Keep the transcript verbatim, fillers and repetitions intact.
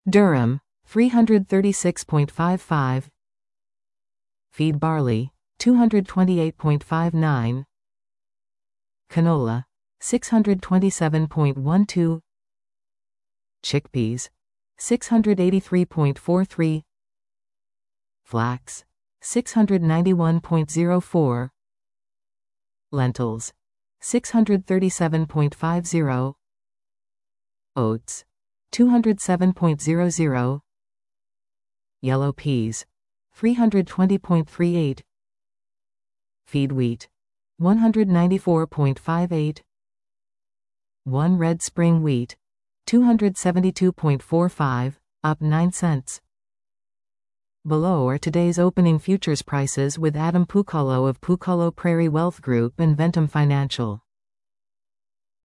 Durum, three hundred thirty-six point five five. Feed barley, two hundred twenty-eight point five nine. Canola, six hundred twenty-seven point one two. Chickpeas, six hundred eighty-three point four three. Flax, six hundred ninety-one point zero four. Lentils, six hundred thirty-seven point five zero. Oats, two hundred seven point zero zero. Yellow peas, three hundred twenty point three eight. Feed wheat, one hundred ninety-four point five eight. One red spring wheat, two hundred seventy-two point four five, up nine cents. Below are today's opening futures prices with Adam Pucolo of Pucolo Prairie Wealth Group and Ventum Financial.